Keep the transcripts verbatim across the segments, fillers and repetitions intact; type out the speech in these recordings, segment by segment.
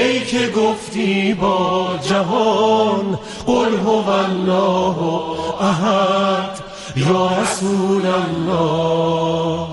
ای که گفتی با جهان قل هو الله احد یا رسول الله.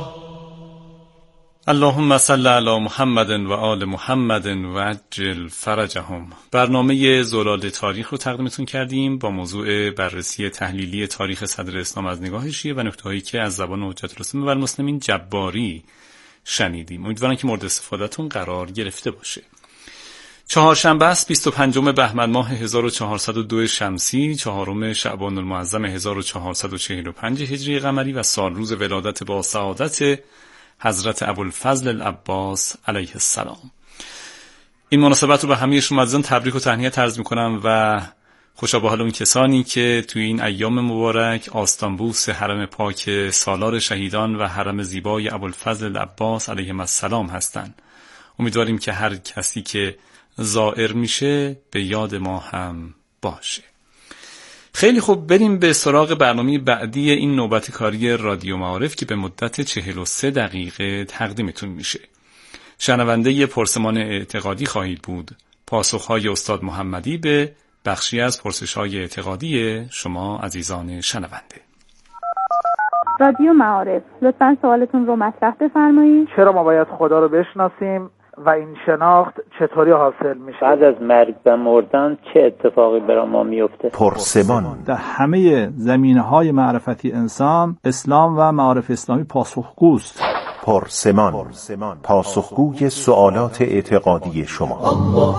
اللهم صل علی محمد و آل محمد و عجل فرجهم. برنامه زلال تاریخ رو تقدیمتون کردیم با موضوع بررسی تحلیلی تاریخ صدر اسلام از نگاه شیعه و نکته‌هایی که از زبان حجت الاسلام و المسلمین جباری شنیدیم. امیدوارم که مورد استفادهتون قرار گرفته باشه. چهارشنبه است، بیست و پنجم بهمن ماه هزار و چهارصد و دو شمسی، چهارم شعبان المعظم هزار و چهارصد و چهل و پنج هجری قمری و سال روز ولادت با سعادت حضرت ابوالفضل العباس علیه السلام. این مناسبت رو به همه شما عزیزان تبریک و تهنیت عرض می‌کنم و خوشا به حال اون کسانی که توی این ایام مبارک آستانبوس حرم پاک سالار شهیدان و حرم زیبای ابوالفضل العباس علیه السلام هستند. امیدواریم که هر کسی که زائر میشه به یاد ما هم باشه. خیلی خوب، بریم به سراغ برنامه بعدی این نوبت کاری رادیو معارف که به مدت چهل و سه دقیقه تقدیمتون میشه. شنونده پرسمان اعتقادی خواهید بود. پاسخهای استاد محمدی به بخشی از پرسش‌های اعتقادی شما عزیزان شنونده. رادیو معارف، لطفاً سوالتون رو مطرح بفرمایید. چرا ما باید خدا رو بشناسیم و این شناخت چطوری حاصل میشه؟ بعد از مرگ و مردن چه اتفاقی برای ما میفته؟ پرسمان. در همه زمینه‌های معرفتی انسان، اسلام و معارف اسلامی پاسخگوست. پرسمان، پاسخگوی سوالات اعتقادی شما. الله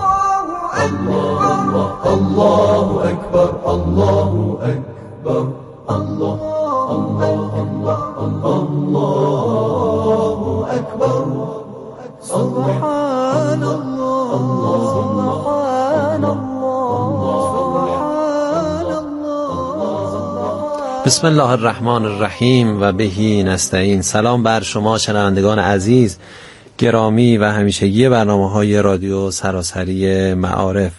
الله الله اکبر، الله اکبر، الله الله الله الله اکبر، سبحان الله سبحان الله سبحان الله. بسم الله الرحمن الرحیم و بهی نستعین. سلام بر شما شنوندگان عزیز، گرامی و همیشگی برنامه‌های رادیو سراسری معارف.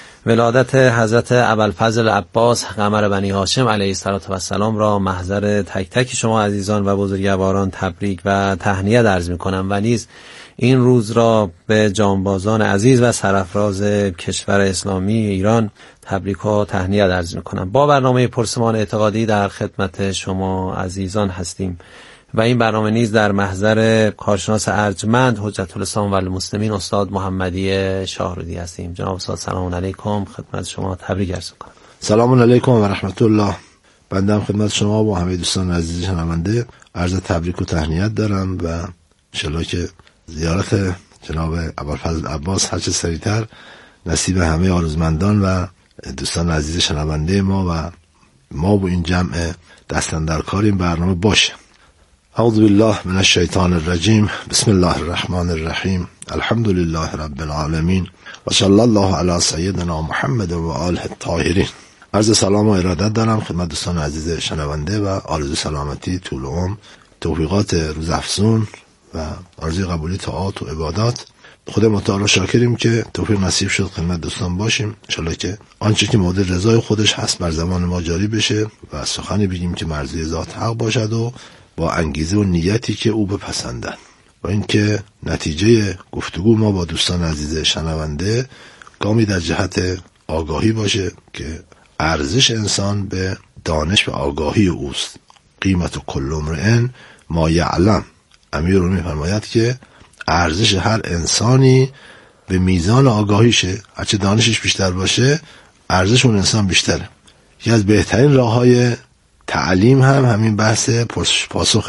ولادت حضرت ابوالفضل العباس قمر بنی هاشم علیه السلام را محضر تک تک شما عزیزان و بزرگواران تبریک و تهنیت عرض می‌کنم و نیز این روز را به جانبازان عزیز و سرفراز کشور اسلامی ایران تبریک و تهنیت عرض می‌کنم. با برنامه پرسمان اعتقادی در خدمت شما عزیزان هستیم و این برنامه نیز در محضر کارشناس ارجمند حجت الاسلام و المسلمین استاد محمدی شاهرودی هستیم. جناب استاد سلام علیکم، خدمت شما تبریک عرض می‌کنم. سلام علیکم و رحمت الله. بنده هم خدمت شما و همه دوستان عزیز شنونده عرض تبریک و تهنیت دارم و ان شاءالله که زیارت جناب ابوالفضل العباس هر چه سریعتر نصیب همه آرزومندان و دوستان عزیز شنونده ما و ما و این جمع دستاندرکار این برنامه باشه. اعوذ بالله من الشیطان الرجیم. بسم الله الرحمن الرحیم. الحمد لله رب العالمین و صلی الله علی سیدنا محمد و آله الطاهرین. عرض سلام و ارادت دارم خدمت دوستان عزیز شنونده و آرزو سلامتی، طول عمر، توفیقات روزافزون و آرزوی قبولی طاعات و عبادات. خود متعال شاکریم که توفیق نصیب شد خدمت دوستان باشیم. ان شاءالله که آنچه که مورد رضای خودش هست بر زبان ما جاری بشه و سخنی بگیم که مرضی ذات حق باشد و با انگیزه و نیتی که او بپسندد و اینکه نتیجه گفتگو ما با دوستان عزیز شنونده گامی در جهت آگاهی باشه که ارزش انسان به دانش و آگاهی اوست. قیمت کل امرئ ما یعلم. امیر رو میفرماید که ارزش هر انسانی به میزان آگاهیشه. هرچه دانشش بیشتر باشه ارزش اون انسان بیشتره. یکی از بهترین راه‌های تعلیم هم همین بحث پرسش پاسخ.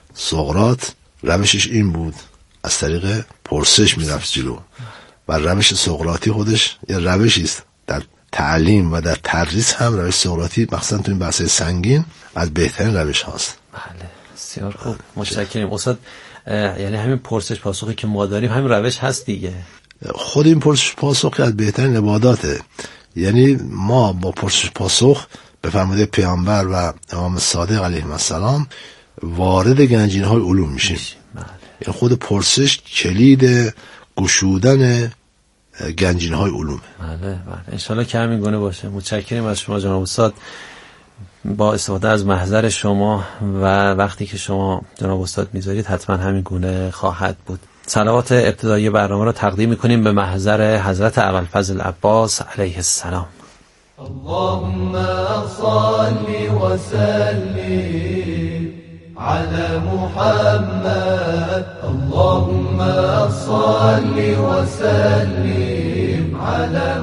سقراط روشش این بود، از طریق پرسش میرفت جلو و روش سقراطی خودش یه روشی است در تعلیم و در تدریس. هم روش سقراطی مخصوصا تو این بحث سنگین از بهترین روش هاست. بله بسیار خوب، متشکرم استاد. یعنی همین پرسش پاسخی که ما داریم همین روش هست دیگه. خود این پرسش پاسخ از بهترین عباداته. یعنی ما با پرسش پاسخ به فرموده پیامبر و امام صادق علیه السلام وارد گنجینه‌های علوم میشیم. بله. یعنی خود پرسش کلید گشودن گنجینه‌های علومه. بله بله انشالله که همین گونه باشه. متشکرم از شما جناب استاد. با استفاده از محضر شما و وقتی که شما جناب استاد میذارید حتما همین گونه خواهد بود. صلوات ابتدایی برنامه را تقدیم می‌کنیم به محضر حضرت ابوالفضل عباس علیه السلام. اللهم صل وسلم على محمد. اللهم صل وسلم على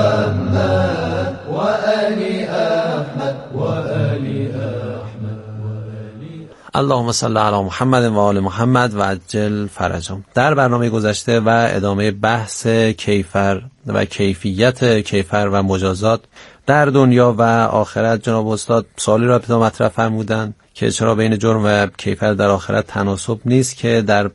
محمد وآل أحمد وآل أحمد وآل اللهم صل علی محمد و آل محمد و عجل فرجهم. در برنامه گذشته و ادامه بحث کیفر و کیفیت کیفر و مجازات در دنیا و آخرت، جناب استاد سوالی را ابتدا مطرح فرمودند که چرا بین جرم و کیفر در آخرت تناسب نیست، که در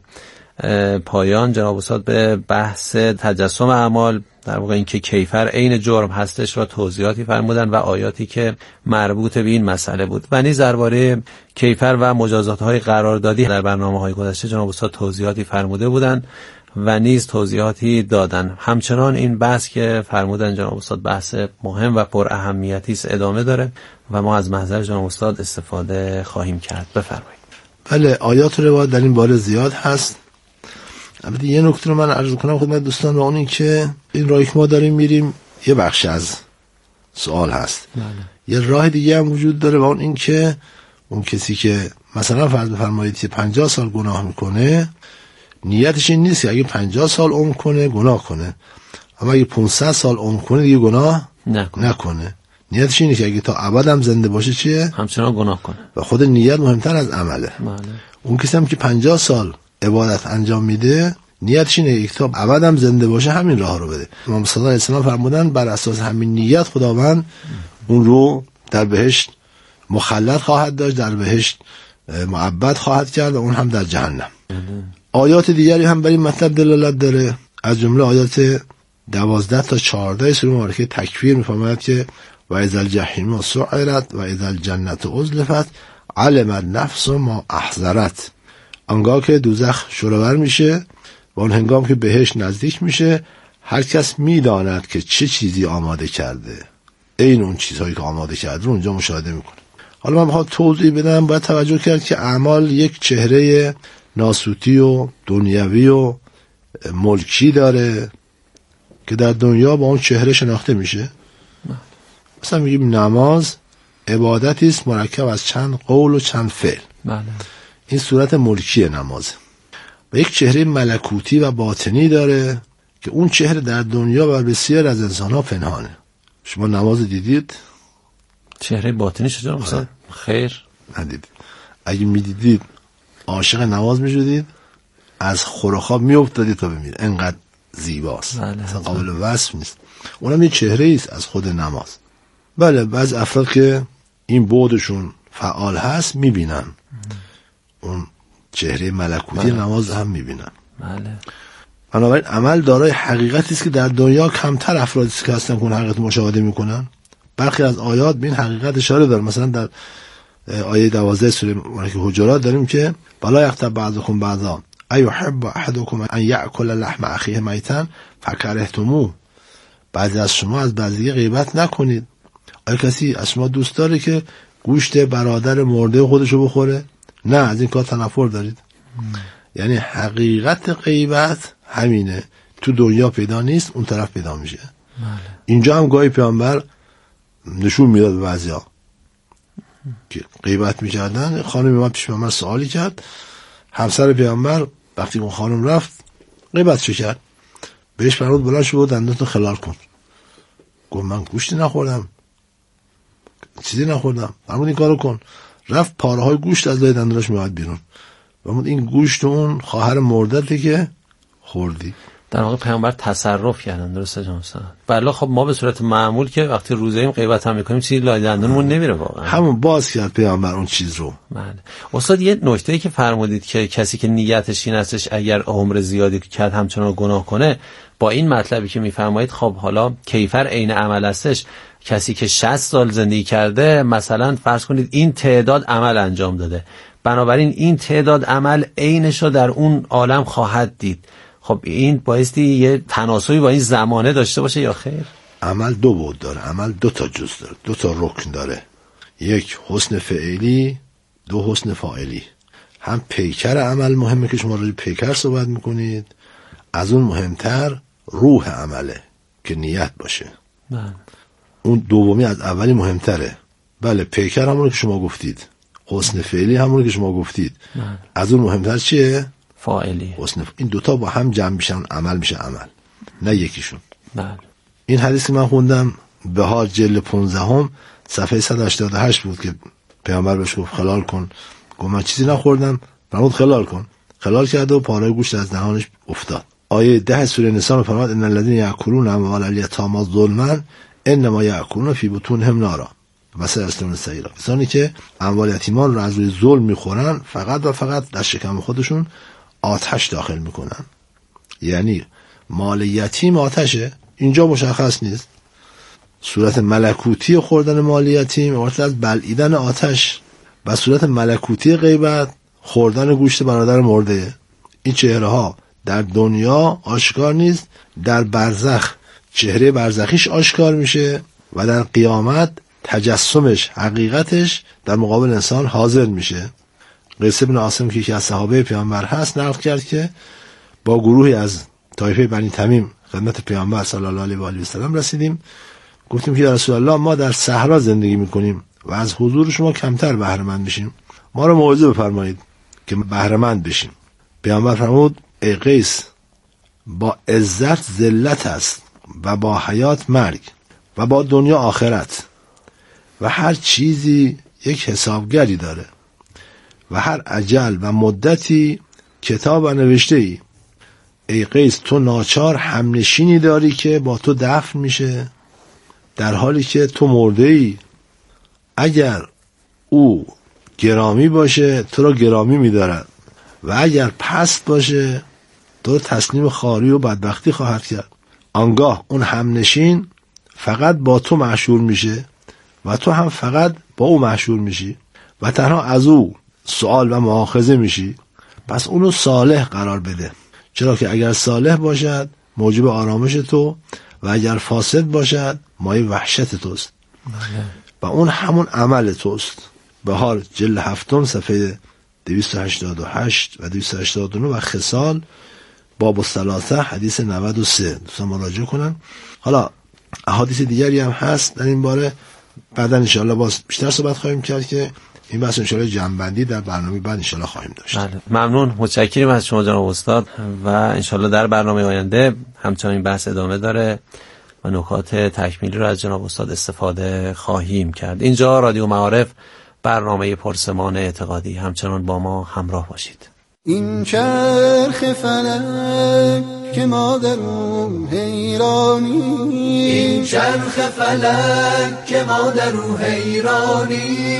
پایان جناب استاد به بحث تجسم اعمال، در واقع این که کیفر عین جرم هستش، را توضیحاتی فرمودند و آیاتی که مربوط به این مسئله بود. و نیز درباره کیفر و مجازات‌های قراردادی در برنامه‌های گذشته جناب استاد توضیحاتی فرموده بودند و نیز توضیحاتی دادن. همچنان این بحث که فرمودن جناب استاد بحث مهم و پر اهمیتی است ادامه داره و ما از محضر جناب استاد استفاده خواهیم کرد. بفرمایید. بله، آیات روایت در این باره زیاد هست. البته یه نکته رو من عرض کنم خدمت دوستان، و اون این که این راهی که ما داریم میریم یه بخش از سوال هست. بله. یه راه دیگه هم وجود داره و اون این که اون کسی که مثلا فرض بفرمایید که پنجاه سال گناه میکنه، نیتش این نیست که اگه پنجاه سال عمر کنه گناه کنه، اما اگه پانصد سال عمر کنه دیگه گناه نکنه, نکنه. نیتش اینه که اگه تا ابد هم زنده باشه چیه؟ همچنان گناه کنه. و خود نیت مهمتر از عمله. بله. اون کسی هم که پنجاه سال عبادت انجام میده، نیتش اینه که تا ابد هم زنده باشه همین راه رو بده. امام صادق علیه السلام فرمودن بر اساس همین نیت خداوند اون رو در بهشت مخلد خواهد داشت، در بهشت معبد خواهد کرد و اون هم در جهنم. آیات دیگری هم بر این مطلب دلالت داره، از جمله آیات دوازده تا چهارده سوره مبارکه تکویر میفرماید که و اذا الجحیم سعرت و اذا الجنة ازلفت علم النفس ما احضرت. آنگاه که دوزخ شورور میشه و اون هنگام که بهشت نزدیک میشه، هر کس میداند که چه چیزی آماده کرده، این اون چیزهایی که آماده کرده رو اونجا مشاهده میکنه. حالا من بخوام توضیح بدم، باید توجه کرد که اعمال یک چهره ناسوتی و دنیوی و ملکی داره که در دنیا با اون چهره شناخته میشه. مثلا میگیم نماز عبادتی است مرکب از چند قول و چند فعل. بله. این صورت ملکی نماز. و یک چهره ملکوتی و باطنی داره که اون چهره در دنیا بر بسیار از انسان‌ها پنهانه. شما نماز دیدید؟ چهره باطنی شجا مثلا خیر ندیدید. اگه میدیدید عاشق نماز میشدید، از خورخاب میافتادید تا ببینید، انقدر زیباست. بله. اصلا قابل وصف نیست. اونم یه چهره است از خود نماز. بله، بعض افراد که این بعدشون فعال هست میبینن اون چهره ملکوتی بله. نماز هم میبینن. بله. بنابراین عمل دارای حقیقتی است که در دنیا کمتر افرادی است که هستن که اون حقیقت مشاهده میکنن. برخی از آیات به این حقیقت اشاره داره. مثلا در آیه دوازده سوره مبارکه حجرات داریم که بلا یغتب بعضکم بعضا ایحب احدکم ان یأکل لحم اخیه میتا فکرهتموه. بعضی از شما از بعضی غیبت نکنید. آیا کسی از شما دوست داره که گوشت برادر مرده خودشو بخوره؟ نه، از این کار تنفر دارید. ام. یعنی حقیقت غیبت همینه، تو دنیا پیدا نیست، اون طرف پیدا میشه. ماله. اینجا هم گاهی پیامبر نشون میداد به بعضیا که غیبت میکردن. خانم اومد پیش پیامبر سوالی کرد، همسر پیامبر وقتی اون خانم رفت غیبت چه کرد، بهش فرمود بلند شو دندونتو خلال کن. گفت من گوشتی نخوردم، چیزی نخوردم. فرمود این کارو کن. رفت پاره های گوشت از لای دندونش میاد بیرون. فرمود این گوشت اون خواهر مردته که خوردی. در واقع پیامبر تصرف کردن. درسته جناب استاد؟ بله. خب ما به صورت معمول که وقتی روزه ایم غیبت هم میکنیم چیزی لای دندونمون نمیره واقعا. همون باز کرد پیامبر اون چیز رو. بله. استاد یه نکته‌ای که فرمودید که کسی که نیتش این هستش اگر عمر زیادی کرد همچنان گناه کنه، با این مطلبی که میفرمایید خب حالا کیفر عین عمل هستش. کسی که شصت سال زندگی کرده، مثلا فرض کنید این تعداد عمل انجام داده، بنابراین این تعداد عمل عینش رو در اون عالم خواهد دید. خب این بایستی یه تناسبی با این زمانه داشته باشه یا خیر؟ عمل دو بود داره. عمل دو تا جز داره، دو تا رکن داره. یک حسن فعلی، دو حسن فاعلی. هم پیکر عمل مهمه که شما راجع پیکر صحبت میکنید، از اون مهمتر روح عمله که نیت باشه. بله. اون دومی از اولی مهمتره. بله پیکر همونه که شما گفتید، حسن فعلی همونه که شما گفتید. بله. از اون مهمتر چیه؟ فاعلی. حسن ف... این دوتا با هم جمع میشن عمل میشه عمل، نه یکیشون. بله. این حدیثی من خوندم بهار جلد پانزدهم صفحه صد و هشتاد و هشت بود که پیامبر بهش گفت خلال کن. گفت من چیزی نخوردم. فرمود خلال کن. خلال کرد و پاره گوشت از دهانش افتاد. آیه ده سوره نساء فرمود ان الذين یاکلون اموال الیتامی ظلما انما یاکلون فی بطونهم نارا و سیصلون سعیرا. کسانی که اموال یتیمان رو از روی ظلم میخورن فقط و فقط در شکم خودشون آتش داخل میکنن. یعنی مال یتیم آتشه. اینجا مشخص نیست. صورت ملکوتی خوردن مال یتیم عبارت از بلعیدن آتش و صورت ملکوتی غیبت خوردن گوشت برادر مرده. این چهره ها در دنیا آشکار نیست، در برزخ چهره برزخیش آشکار میشه و در قیامت تجسمش حقیقتش در مقابل انسان حاضر میشه. قیس بن عاصم که یکی از صحابه پیامبر هست نقل کرد که با گروهی از طایفه بنی تمیم خدمت پیامبر صلی الله علیه و آله و سلم رسیدیم. گفتیم که یا رسول الله ما در صحرا زندگی میکنیم و از حضور شما کمتر بهره مند میشیم، ما رو موعظه بفرمایید که بهره مند بشیم. پیامبر فرمود ای قیس با عزت ذلت است و با حیات مرگ و با دنیا آخرت و هر چیزی یک حسابگری داره و هر اجل و مدتی کتاب نوشته ای. ای قیس تو ناچار همنشینی داری که با تو دفن میشه در حالی که تو مرده ای. اگر او گرامی باشه تو را گرامی می‌دارد و اگر پست باشه تو را تسلیم خاری و بدبختی خواهد کرد. آنگاه اون همنشین فقط با تو محشور میشه و تو هم فقط با او محشور میشی و تنها از او سوال و مؤاخذه میشی. پس اونو صالح قرار بده، چرا که اگر صالح باشد موجب آرامش تو و اگر فاسد باشد مایه وحشت توست. بله. و اون همون عمل توست. بهار جلد هفتم صفحه دویست و هشتاد و هشت و دویست و هشتاد و نه و خصال باب الثلاثه حدیث نود و سه دوستان مراجعه کنن. حالا احادیث دیگری هم هست در این باره، بعدا انشاءالله باز بیشتر صحبت خواهیم کرد که این بحث انشاءالله جمع‌بندی در برنامه بعد انشاءالله خواهیم داشت. بله. ممنون، متشکریم از شما جناب استاد و انشاءالله در برنامه آینده همچنین بحث ادامه داره و نکات تکمیلی رو از جناب استاد استفاده خواهیم کرد. اینجا رادیو معارف، برنامه پرسمان اعتقادی. همچنان با ما همراه باشید. این چرخ فلک که ما در اون حیرانی، این چرخ فلک که ما در اون حیرانی،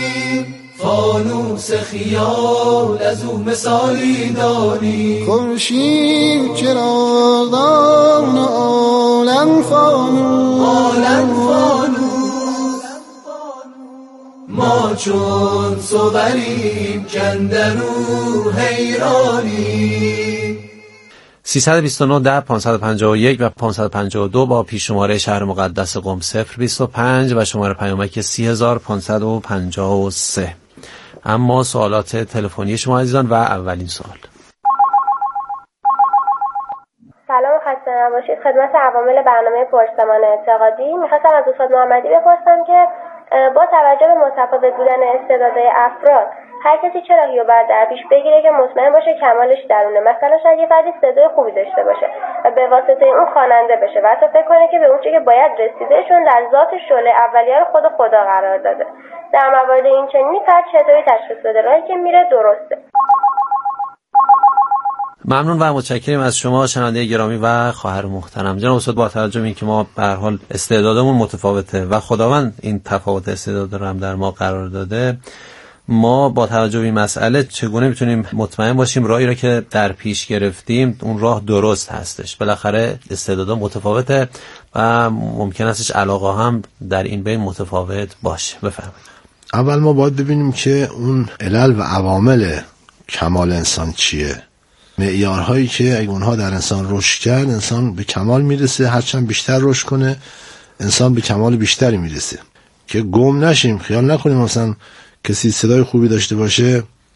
فانوس خیال از اون مثالی دانی. خورشید چراغدان عالم فانوس، عالم فانوس، ما چون صوریم کندرو حیرانی. سیصد و بیست و نه ده پانصد و پنجاه و یک و پانصد و پنجاه و دو با پیش شماره شهر مقدس قم صفر بیست و پنج و شماره پیامک سی هزار پانصد و پنجاه و سه. اما سوالات تلفنی شما عزیزان و اولین سوال. سلام، خسته نباشید. خدمت عوامل برنامه پرسمان اعتقادی میخواستم از استاد محمدی بپرسم که با توجه به متفاوت بودن استعدادهای افراد هر کسی چه راهی رو باید در پیش بگیره که مطمئن باشه کمالش درونه؟ مثلا شاید یه فردی صدای خوبی داشته باشه و به واسطه اون خواننده بشه و حتی فکر کنه که به اون چیزی که باید رسیده چون در ذات شعله اولیه رو خود خدا قرار داده. در موارد این چنینی فرد چطوری تشخیص بده راهی که میره درسته؟ ممنون و متشکریم از شما شنونده گرامی و خواهر محترم. جناب استاد، با توجه به اینکه ما به هر حال استعدادمون متفاوته و خداوند این تفاوت استعداد رو هم در ما قرار داده، ما با توجه به این مسئله چگونه میتونیم مطمئن باشیم راهی رو که در پیش گرفتیم اون راه درست هستش؟ بالاخره استعدادها متفاوته و ممکن استش علاقه هم در این بین متفاوت باشه. بفرمایید. اول ما باید ببینیم که اون علل و عوامل کمال انسان چیه، معیارهایی که اگه اونها در انسان رشد کرد انسان به کمال میرسه، هرچند بیشتر رشد کنه انسان به کمال بیشتری میرسه. که گم نشیم، خیال نکنیم مثلا کسی صدای خوبی داشته باشه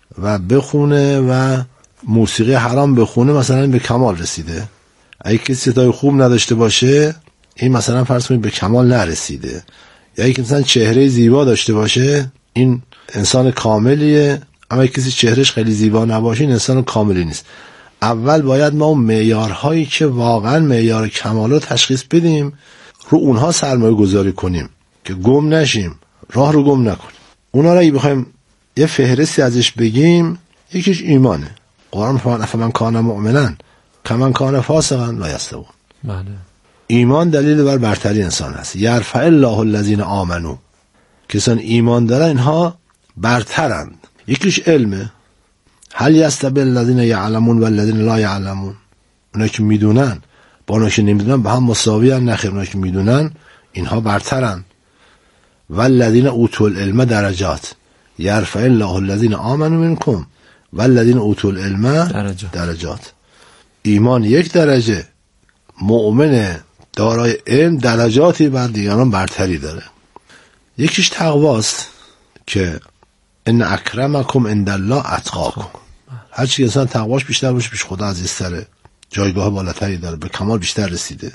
و بخونه و موسیقی حرام بخونه مثلا به کمال رسیده. اگه کسی صدای خوب نداشته باشه این مثلا فرض کنید به کمال نرسیده. یا اگه مثلا چهره زیبا داشته باشه این انسان کاملیه، اما اگه کسی چهرهش خیلی زیبا نباشه این انسان کاملی نیست. اول باید ما اون معیارهایی که واقعا معیار کمال رو تشخیص بدیم، رو اونها سرمایه گذاری کنیم که گم نشیم، راه رو گم نکنیم. اونا رو اگه بخوایم یه فهرستی ازش بگیم، یکیش ایمانه. قرآن فرمان افمن کان مؤمنا کمن کان فاسقا لا یستوون. بله. ایمان دلیل بر برتری انسان است. یرفع الله الذین آمنو، کسان ایمان دارن اینها برترند. یکیش علمه. هل یستوی الذین یعلمون والذین لا یعلمون، اونا که میدونن با اونا که نمیدونن به هم مساوی ان؟ نخیر، اونا که میدونن اینها برترن. والذین اوتوا العلم درجات یرفع الله الذین آمنوا منکم والذین اوتوا العلم درجات. درجات. ایمان یک درجه، مؤمن دارای علم درجاتی بر دیگران برتری داره. یکیش تقواست که ان اکرمکم عند الله اتقاکم. هر چی انسان تقواش بیشتر باشه پیش خدا عزیزتره، جایگاه بالاتری داره، به کمال بیشتر رسیده.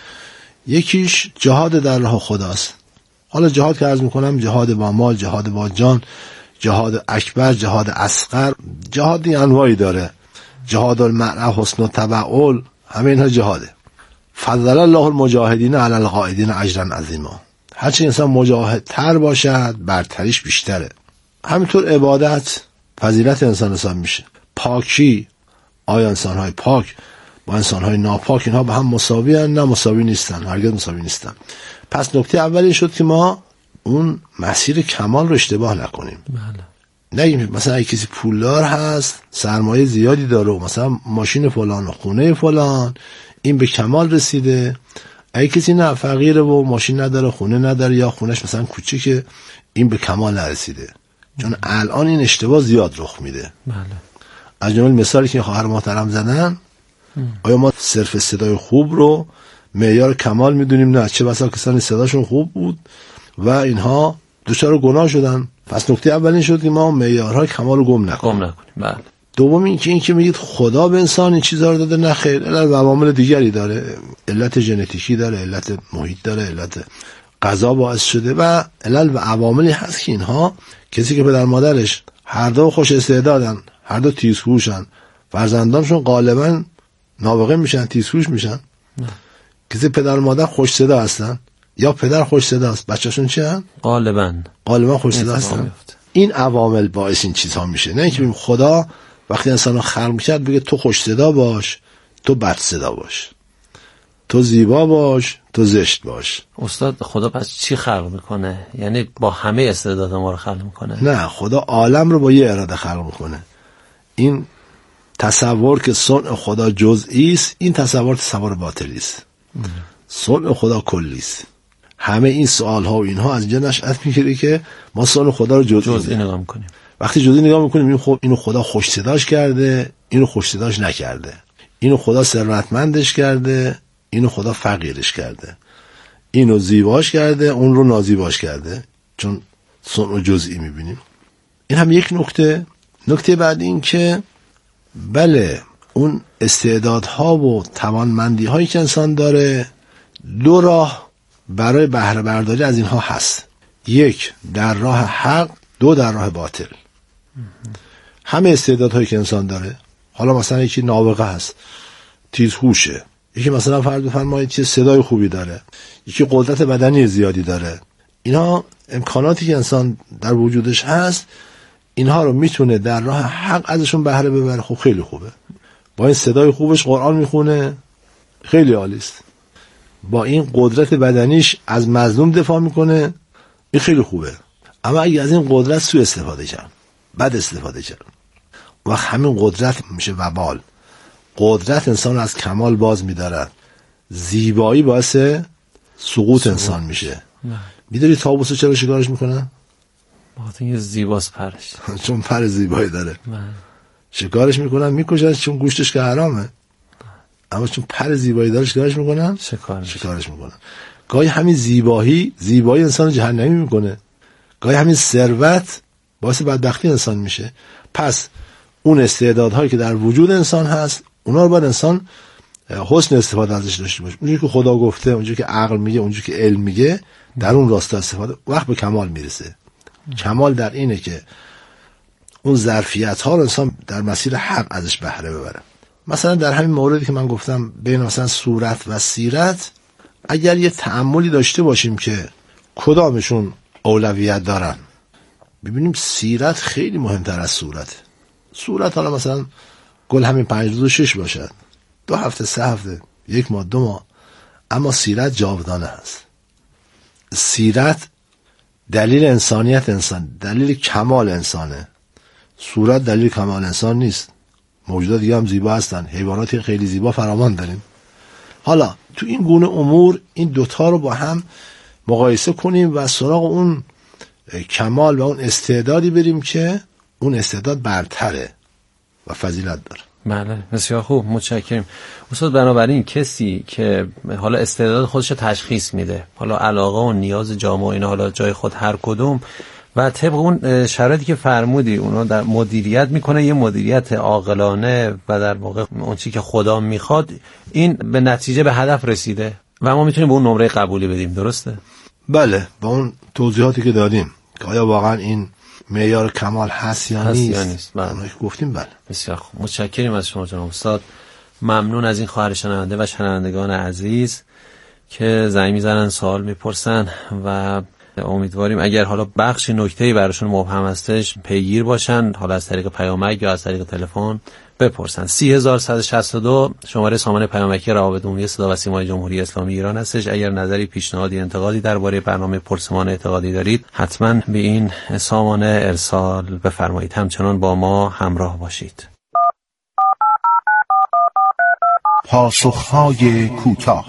یکیش جهاد در راه خداست. حالا جهاد که عرض میکنم جهاد با مال، جهاد با جان، جهاد اکبر، جهاد اصغر، جهادی انواعی داره. جهاد المعرف، حسن و تبعول، همه اینها جهاده. فضل الله المجاهدین علی القاعدین اجرا عظیما. هرچی انسان مجاهدتر باشد برتریش بیشتره. همینطور عبادت فضیلت انسان حساب میشه. پاکی، آیا انسان‌های پاک با انسان‌های ناپاک اینها به هم مساوی هستند؟ نه، مساوی نیستن، هرگز مساوی نیستن. پس نکته اول این شد که ما اون مسیر کمال رو اشتباه نکنیم. بله. نگیم مثلا اگه کسی پولدار هست، سرمایه زیادی داره و مثلا ماشین فلان و خونه فلان، این به کمال رسیده. اگه کسی نه، فقیره و ماشین نداره، خونه نداره، یا خونش مثلا کوچیکه، این به کمال نرسیده. چون الان این اشتباه زیاد رخ میده. بله. از جمله مثالی که خواهر محترم زدن، آیا ما صرف صدای خوب رو معیار کمال میدونیم؟ نه، چه بسا کسانی صداشون خوب بود و اینها دچار گناه شدن. پس نکته اول این شد که ما معیارهای کمال رو گم نکنیم. گم نکنیم. بله. دوم این که این که میگید خدا به انسان این چیزا رو داده، نه خیر، علت و عوامل دیگری داره. علت ژنتیکی داره، علت محیط داره، علت غذا باعث شده و علل و عواملی هست که اینها کسی که پدر مادرش هر دو خوش استعدادن، هر دو تیزهوشن، فرزندانشون غالبا نابغه میشن، تیزهوش میشن. نه. کسی پدر مادر خوش صدا هستن یا پدر خوش صدا است، بچه‌شون چی هستن؟ غالبا غالبا خوش صدا هستن. این عوامل باعث این چیزها میشه. نه اینکه خدا وقتی انسانو خلق کرد بگه تو خوش صدا باش، تو بد صدا باش، تو زیبا باش، تو زشت باش. استاد خدا پس چی خلق میکنه؟ یعنی با همه استعداد ما رو خلق میکنه؟ نه، خدا عالم رو با یه اراده خلق میکنه. این تصور که صنع خدا جزئی است، این تصور تصور باطلی است. صنع خدا کلی است. همه این سوال ها و اینها از اینجا نشأت میگیره که ما صنع خدا رو جزئی جزئی نگاه میکنیم. وقتی جزئی نگاه میکنیم این خب اینو خدا خوش صداش کرده، اینو خوش صداش نکرده. اینو خدا ثروتمندش کرده، اینو خدا فقیرش کرده. اینو زیباش کرده، اون رو نازیباش کرده. چون صنع جزئی میبینیم. این هم یک نکته. نکته بعد این که بله اون استعدادها و توانمندی هایی که انسان داره، دو راه برای بهره برداری از اینها هست. یک در راه حق، دو در راه باطل. همه استعدادهایی که انسان داره، حالا مثلا یکی نابغه هست، تیزهوشه، یکی مثلا فرض بفرمایید که صدای خوبی داره، یکی قدرت بدنی زیادی داره، اینا امکاناتی که انسان در وجودش هست، اینها رو میتونه در راه حق ازشون بهره ببره. خب خیلی خوبه. با این صدای خوبش قرآن میخونه، خیلی عالی است. با این قدرت بدنیش از مظلوم دفاع میکنه، این خیلی خوبه. اما اگه از این قدرت سوء استفاده کرد، بد استفاده کرد، وقت همین قدرت میشه وبال. قدرت انسان از کمال باز میدارد. زیبایی باعث سقوط انسان میشه. میدونی طاووسو چرا شکارش میکنن؟ بخاطر اینکه زیباست پرش. چون پر زیبایی داره. من. شکارش میکنن، میکشنش چون گوشتش که حرامه. اما چون پر زیبایی داره شکارش میکنن؟ شکارش. شکارش میکنن. گاهی همین زیبایی، زیبایی انسان جهنمی میکنه. گاهی همین ثروت باعث بدبختی انسان میشه. پس اون استعدادهایی که در وجود انسان هست، اونا رو باید انسان حسن استفاده ازش داشته باشه. اونجوری که خدا گفته، اونجوری که عقل میگه، اونجوری که علم میگه، در اون راستا استفاده، وقت به کمال میرسه. کمال در اینه که اون ظرفیت ها رو انسان در مسیر حق ازش بهره ببره. مثلا در همین موردی که من گفتم بین مثلا صورت و سیرت، اگر یه تأملی داشته باشیم که کدامشون اولویت دارن، ببینیم سیرت خیلی مهمتر از صورت. صورت حالا مثلا گل همین پنج روز و شش باشد، دو هفته، سه هفته، یک ماه، دو ماه، اما سیرت جاودانه هست. سیرت دلیل انسانیت انسان، دلیل کمال انسانه. صورت دلیل کمال انسان نیست. موجودات دیگه هم زیبا هستن، حیوانات خیلی زیبا فراوان داریم. حالا تو این گونه امور این دوتا رو با هم مقایسه کنیم و سراغ اون کمال و اون استعدادی بریم که اون استعداد برتره و فضیلت داره. بله، بسیار خوب، متشکرم استاد. بنابراین کسی که حالا استعداد خودش تشخیص میده، حالا علاقه و نیاز جامعه اینا حالا جای خود هر کدوم، و طبق اون شرایطی که فرمودی اونا در مدیریت میکنه، یه مدیریت عاقلانه و در واقع اون چیزی که خدا میخواد، این به نتیجه به هدف رسیده و ما میتونیم به اون نمره قبولی بدیم. درسته؟ بله، با اون توضیحاتی که دادیم که آیا واقعا این معیار کمال هست یا هست نیست, یا نیست. بله. گفتیم بله. بسیار خوب، متشکریم از شما جناب استاد. ممنون از این خواهر شنونده و شنوندگان عزیز که زنگ میزنن، سوال میپرسن و امیدواریم اگر حالا بخشی نکته‌ای براشون مبهم هستش پیگیر باشن، حالا از طریق پیامک یا از طریق تلفن بپرسن. سه هزار و صد و شصت و دو شماره سامان پیامکی روابط عمومی صدا و سیمای جمهوری اسلامی ایران هستش. اگر نظری، پیشنهادی، انتقادی درباره برنامه پرسمان اعتقادی دارید، حتما به این سامان ارسال بفرمایید. همچنان با ما همراه باشید. پاسخهای کوتاه.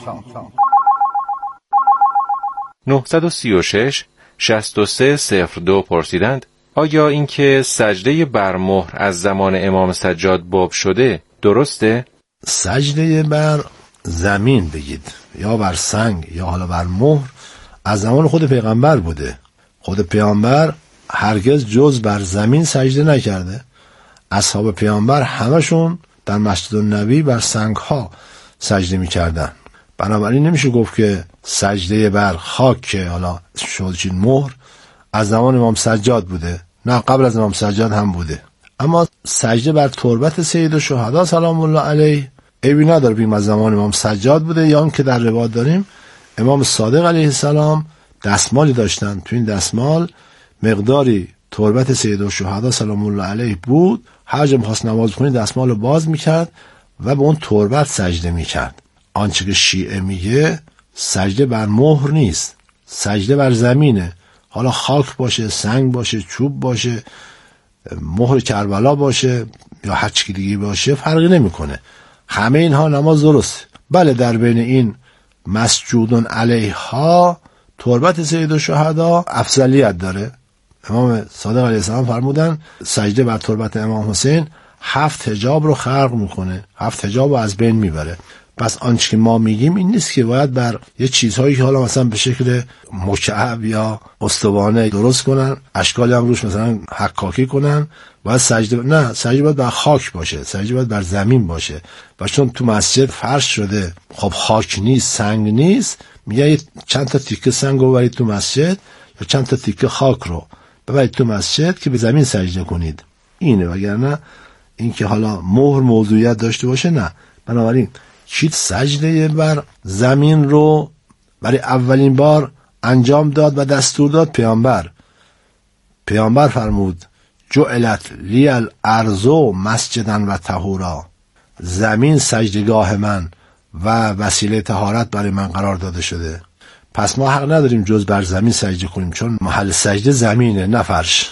نهصد و سی و شش شصت و سه صفر دو پرسیدند آیا اینکه سجده بر مهر از زمان امام سجاد باب شده درسته؟ سجده بر زمین بگید یا بر سنگ یا حالا بر مهر از زمان خود پیغمبر بوده. خود پیغمبر هرگز جز بر زمین سجده نکرده. اصحاب پیغمبر همشون در مسجد النبی بر سنگ ها سجده میکردن. بنابراین نمیشه گفت که سجده بر خاک که حالا شد چین مهر از زمان امام سجاد بوده. نه، قبل از امام سجاد هم بوده. اما سجده بر تربت سید الشهدا سلام الله علیه عیبی نداره بگیم از زمان امام سجاد بوده، یا اون که در روایت داریم امام صادق علیه السلام دستمالی داشتن، تو این دستمال مقداری تربت سید الشهدا سلام الله علیه بود. هر جا می‌خواست نماز بخونه دستمال رو باز میکرد و به اون تربت سجده میکرد. آنچه که شیعه میگه سجده بر مهر نیست، سجده بر زمینه. حالا خاک باشه، سنگ باشه، چوب باشه، مهر کربلا باشه یا هر چیزی دیگه باشه، فرقی نمیکنه. همه اینها نماز درست. بله، در بین این مسجودون علیها تربت سید الشهدا افضلیت داره. امام صادق علیه السلام فرمودن سجده بر تربت امام حسین هفت حجاب رو خلق میکنه، هفت حجاب رو از بین میبره. پس آنچه که ما میگیم این نیست که باید بر یه چیزهایی که حالا مثلا به شکل مکعب یا استوانه درست کنن، اشکالی هم روش مثلا حکاکی کنن، باید سجده ب... نه، سجده باید بر خاک باشه، سجده باید بر زمین باشه. و چون تو مسجد فرش شده، خب خاک نیست، سنگ نیست، میگه چند تا تیکه سنگ رو ببرید تو مسجد یا چند تا تیکه خاک رو ببرید تو مسجد که به زمین سجده کنید. اینه، وگرنه این که حالا مهر موضوعیت داشته باشه نه. بنابراین چی سجده بر زمین رو برای اولین بار انجام داد و دستور داد پیامبر. پیامبر فرمود جعلت لی الارض مسجدا و طهورا، زمین سجدگاه من و وسیله طهارت برای من قرار داده شده. پس ما حق نداریم جز بر زمین سجده کنیم، چون محل سجده زمینه نه فرش.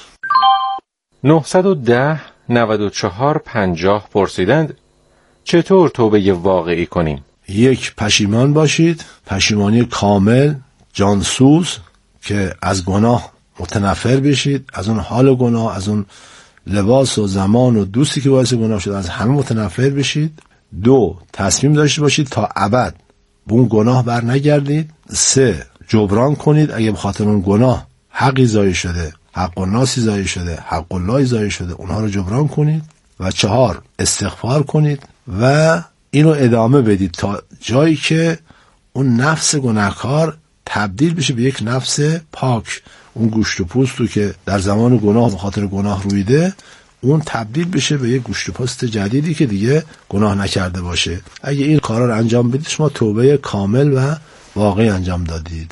نهصد و ده نود و چهار پنجاه پرسیدند چطور توبه واقعی کنیم؟ یک، پشیمان باشید، پشیمانی کامل، جانسوز، که از گناه متنفر بشید، از اون حال گناه، از اون لباس و زمان و دوستی که باعث گناه شد، از همه متنفر بشید. دو، تصمیم داشته باشید تا ابد به اون گناه بر نگردید. سه، جبران کنید اگه به خاطر اون گناه حقی ضایع شده، حق الناسی ضایع شده، حق الله ضایع شده، اونها رو جبران کنید. و چهار، استغفار کنید و اینو ادامه بدید تا جایی که اون نفس گناهکار تبدیل بشه به یک نفس پاک. اون گوشت و پوستو که در زمان گناه به خاطر گناه رویده، اون تبدیل بشه به یک گوشت و پوست جدیدی که دیگه گناه نکرده باشه. اگه این کارا رو انجام بدید، شما توبه کامل و واقعی انجام دادید.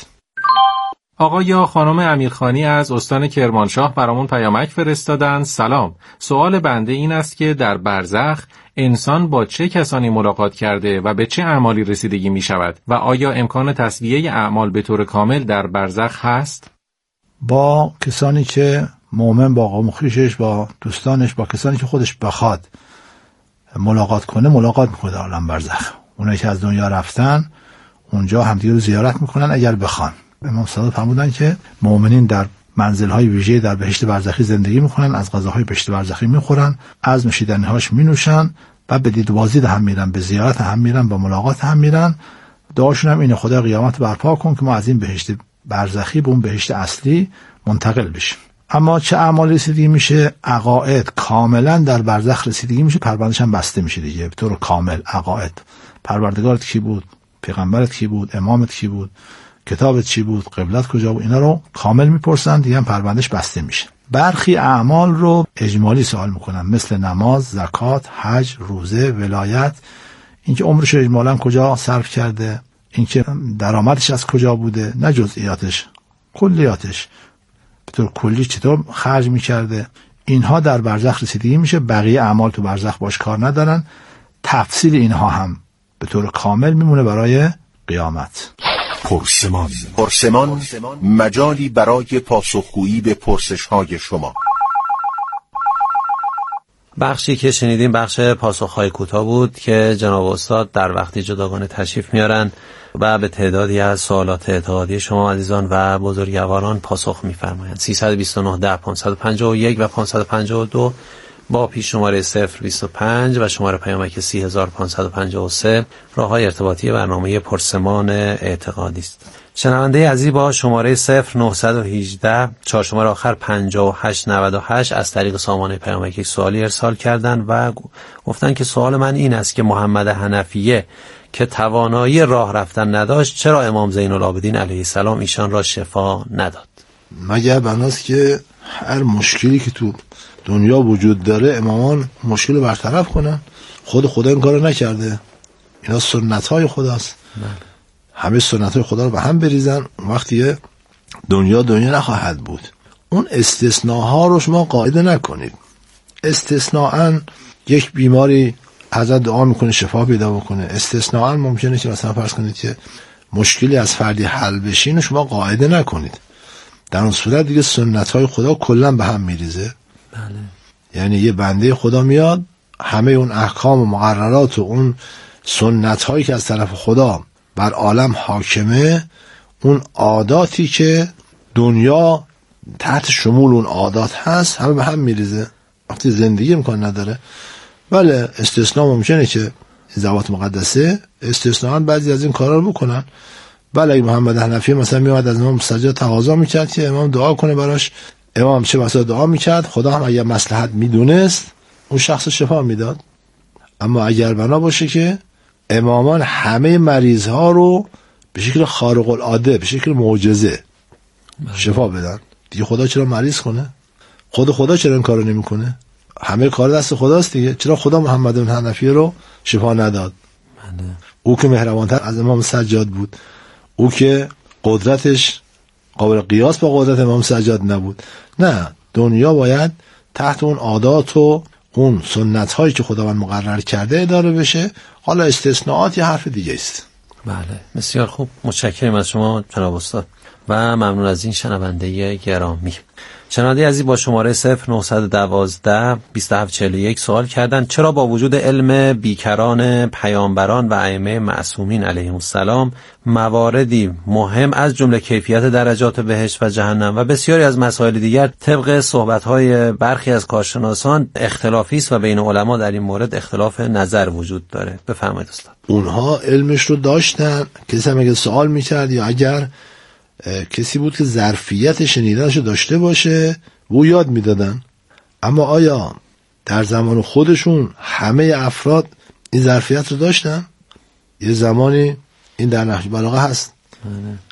آقا یا خانم امیرخانی از استان کرمانشاه برامون پیامک فرستادن. سلام، سوال بنده این است که در برزخ انسان با چه کسانی ملاقات کرده و به چه اعمالی رسیدگی می شود و آیا امکان تسویه اعمال به طور کامل در برزخ هست؟ با کسانی که مؤمن، با قوم خویشش، با دوستانش، با کسانی که خودش بخواد ملاقات کنه ملاقات میکنه در عالم برزخ. اونایی که از دنیا رفتن اونجا همدیگه رو زیارت میکنن اگر بخوان. امام صادق فرمودن که مؤمنین در منزل‌های ویژه در بهشت برزخی زندگی میکنن، از غذاهای بهشت برزخی میخورن، از نوشیدنی‌هاش مینوشن و به دید بازدید هم میرن، به زیارت هم میرن، به ملاقات هم میرن. دعاشون هم اینه: خدا قیامت برپا کن که ما از این بهشت برزخی به اون بهشت اصلی منتقل بشیم. اما چه اعمال رسیدگی میشه؟ عقاید کاملا در برزخ رسیدگی میشه، پروردهش هم بسته میشه دیگه به طور کامل. عقاید، پروردگارت کی بود، پیغمبرت کی بود، امامت کی بود، کتابت چی بود، قبلت کجا بود، اینا رو کامل میپرسن دیگه، هم پروندهش بسته میشه. برخی اعمال رو اجمالی سوال میکنن، مثل نماز، زکات، حج، روزه، ولایت. اینکه عمرش اجمالا کجا صرف کرده، اینکه درآمدش از کجا بوده، نه جزئیاتش، کلیاتش به طور کلی چطور خرج میکرده. اینها در برزخ رسیدگی میشه. بقیه اعمال تو برزخ باش کار ندارن. تفصیل اینها هم به طور کامل میمونه برای قیامت. پرسمان پرسمان مجالی برای پاسخگویی به پرسش‌های شما. بخشی که شنیدیم بخش پاسخ‌های کوتاه بود که جناب استاد در وقتی جداگانه تشریف میارن و به تعدادی از سوالات اعتقادی شما عزیزان و بزرگواران پاسخ می‌فرمایند. سیصد و بیست و نه ده پانصد و پنجاه و یک و پانصد و پنجاه و دو با پیش شماره صفر بیست و پنج و شماره پیامک سی هزار و پانصد و پنجاه و سه راه‌های ارتباطی برنامه پرسمان اعتقادی است. شنونده عزیز با شماره صفر نهصد و هجده چهار شماره آخر پنجاه و هشت نود و هشت از طریق سامانه پیامک سوالی ارسال کردن و گفتن که سوال من این است که محمد حنفیه که توانایی راه رفتن نداشت، چرا امام زین العابدین علیه السلام ایشان را شفا نداد؟ مگر بناست که هر مشکلی که تو دنیا وجود داره امامان مشکل رو برطرف کنن. خود خدا این کارو نکرده. اینا سنت های خداست. بله. همه سنت های خدا رو به هم بریزن، وقتی دنیا دنیا نخواهد بود. اون استثناها رو شما قاعده نکنید. استثناءً یک بیماری حضرت دعا میکنه شفا پیدا بکنه. استثناءً ممکنه که مثلا فرض کنید که مشکلی از فردی حل بشه، اینو شما قاعده نکنید. در اون صورت دیگه سنت های خدا کلا به هم میریزه. بله. یعنی یه بنده خدا میاد همه اون احکام و مقررات و اون سنت هایی که از طرف خدا بر عالم حاکمه، اون عاداتی که دنیا تحت شمول اون عادات هست، همه به هم میریزه. وقتی زندگی امکان نداره. بله استثناء ممکنه که زوات مقدسه استثناء بعضی از این کارا رو بکنن. بله محمد حنفی مثلا میاد از امام سجاد تقاضا میکرد که امام دعا کنه براش، امام چه بسا دعا میکرد، خدا هم اگر مصلحت میدونست اون شخص شفا میداد. اما اگر بنا باشه که امامان همه مریض ها رو به شکل خارق العاده، به شکل معجزه شفا بدن، دیگه خدا چرا مریض کنه؟ خود خدا چرا این کارو نمیکنه؟ همه کار دست خداست دیگه. چرا خدا محمد بن حنفی رو شفا نداد؟ بله. او که مهربانتر از امام سجاد بود، او که قدرتش قابل قیاس با قدرت امام سجاد نبود. نه، دنیا باید تحت اون عادات و اون سنت هایی که خداوند مقرر کرده اداره بشه. حالا استثناءات یه حرف دیگه است. بله بسیار خوب، متشکرم از شما جناب استاد و ممنون از این شنونده گرامی. شنونده عزیز با شماره صفر نهصد و دوازده بیست و هفت چهل و یک سوال کردن چرا با وجود علم بیکران پیامبران و ائمه معصومین علیهم السلام مواردی مهم از جمله کیفیت درجات بهشت و جهنم و بسیاری از مسائل دیگر طبق صحبت‌های برخی از کارشناسان اختلافی است و بین علما در این مورد اختلاف نظر وجود داره؟ بفرمایید استاد. اونها علمش رو داشتن، کسی هم اگه سوال می‌کرد یا اگر کسی بود که ظرفیت شنیدنشو داشته باشه او یاد میدادن. اما آیا در زمان خودشون همه افراد این ظرفیت رو داشتن؟ یه زمانی این در نهج البلاغه هست.